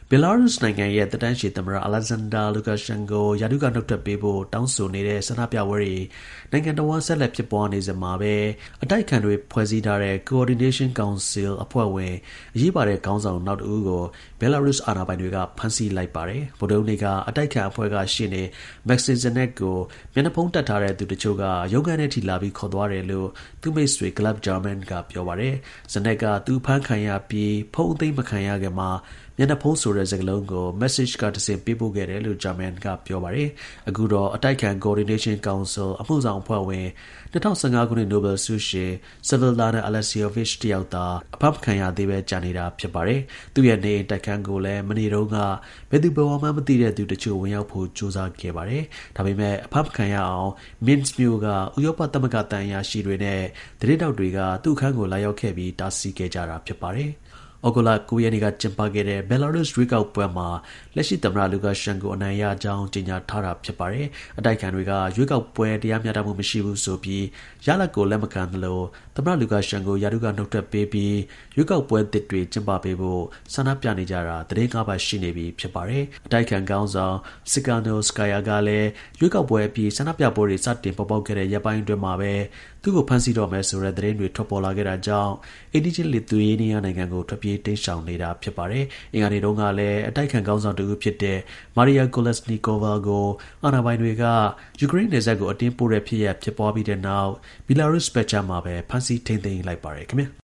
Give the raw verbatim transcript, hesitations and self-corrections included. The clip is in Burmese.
Belarus နိုင်ငံရဲ့သက်တမ်းရှည်သမ္မတ Alexander Lukashenko ရာထူးကနှုတ်ထွက်ပေးဖို့တောင်းဆိုနေတဲ့ဆန္ဒပြပွဲတွေနိုင်ငံတော်ဝန်ဆက်လက်ဖြစ်ပွားနေစဉ်မှာပဲအတိုက်အခံတွေဖွဲ့စည်းထားတဲ့ Coordination Council အဖွဲ့ဝင်အရေးပါတဲ့ခေါင်းဆောင်နောက်တစ်ဦးကို Belarus အာဏာပိုင်တွေကဖမ်းဆီးလိုက်ပါတယ်ဗုဒ္ဓဟူးနေ့ကအတိုက်အခံအဖွဲ့ကရှေ့နေ Maxim Zenak ကိုမျက်နှာဖုံးတပ်ထားတဲ့သူတချို့ကရုံးခန်းထဲထိလာပြီးခေါ်သွားတယ်လို့သူ့မိတ်ဆွေ Gleb Jerman ကပြောပါတယ် Zenak ကသူဖမ်းခံရပြီးဖုံးအသိမ်းမခံရခင်မှာမျက်နှာဖုံးဆိုတဲ့စကားလုံးကို message ကတစ်ဆင့်ပေးပို့ခဲ့တယ်လို့ German ကပြောပါတယ်အခုတော့အတိုက်အခံ Coordination Council အမှုဆောင်အဖွဲ့ဝင်twenty fifteenခုနှစ် Nobel ဆုရှင် Svetlana Alexievich တယောက်သာအဖမ်းမခံရသေးပဲကျန်နေတာဖြစ်ပါတယ်သူ့ရဲ့နေအိမ်တိုက်ခန်းကိုလည်းမနေ့တုန်းကဘယ်သူဘယ်ဝါမှမသိတဲ့သူတချို့ဝင်ရောက်ဖို့ကြိုးစားခဲ့ပါတယ်ဒါပေမဲ့အဖမ်းမခံရအောင် Minsk မြို့ကဥရောပသမဂ္ဂသံအရာရှိတွေနဲ့သတင်းတောက်တွေကသူ့အခန်းကိုလာရောက်ခဲ့ပြီးတားဆီးခဲ့ကြတာဖြစ်ပါတယ်ဩဂုတ်လnineရက်နေ့ကကျင်းပခဲ့တဲ့ Belarus ရွေးကောက်ပွဲမှာလက်ရှိသမ္မတ Lukashenko အနိုင်ရကြောင်းကြေညာထားတာဖြစ်ပါတယ်အတိုက်အခံတွေကရွေးကောက်ပွဲတရားမျှတမှုမရှိဘူးဆိုပြီးရလဒ်ကိုလက်မခံသလိုသမ္မတ Lukashenko ရာထူးကနှုတ်ထွက်ပေးပြီးရွေးကောက်ပွဲသစ်တွေကျင်းပပေးဖို့ဆန္ဒပြနေကြတာသီတင်းငါးပတ်ရှိနေပြီဖြစ်ပါတယ်အတိုက်အခံခေါင်းဆောင် Tsikhanouskaya ကလည်းရွေးကောက်ပွဲအပြီးဆန္ဒပြပွဲတွေစတင်ပေါ်ပေါက်ခဲ့တဲ့ရက်ပိုင်းအတွင်းမှာပဲသူ့ကိုဖမ်းဆီးတော့မယ်ဆိုတဲ့သတင်းတွေထွက်ပေါ်လာခဲ့တာကြောင့်အိန္ဒိချင်း Lithuania နိုင်ငံကိုထွက်ပြေးတိမ်းရှောင်နေတာဖြစ်ပါတယ်အင်္ဂါနေ့တုန်းကလည်းအတိုက်အခံခေါင်းဆောင်တစ်ဦးဖြစ်တဲ့ Maria Kolesnikova ကိုအာဏာပိုင်တွေကယူကရိန်းနယ်စပ်ကိုအတင်းပို့တဲ့ဖြစ်ရပ်ဖြစ်ပွားပြီးတဲ့နောက် Belarus ဘက်ခြမ်းမှာပဲဖမ်းဆီးထိန်းသိမ်းလိုက်ပါတယ်ခင်ဗျာ